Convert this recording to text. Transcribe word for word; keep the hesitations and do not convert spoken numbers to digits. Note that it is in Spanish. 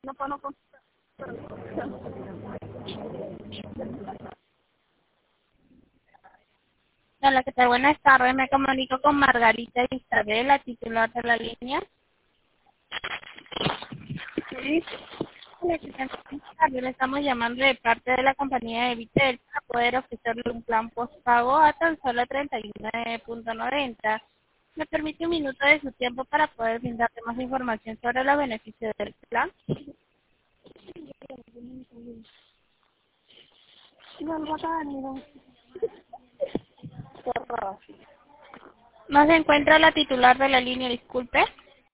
No puedo con... Hola, ¿qué tal? Buenas tardes. Me comunico con Margarita Isabel, la titular de la línea. Sí, Hola, ¿qué tal? Buenas tardes. Le estamos llamando de parte de la compañía de Vitel para poder ofrecerle un plan postpago a tan solo treinta y nueve punto noventa. ¿Me permite un minuto de su tiempo para poder brindarte más información sobre los beneficios del plan? no lo va a ni no. Qué raro. ¿No se encuentra la titular de la línea? Disculpe.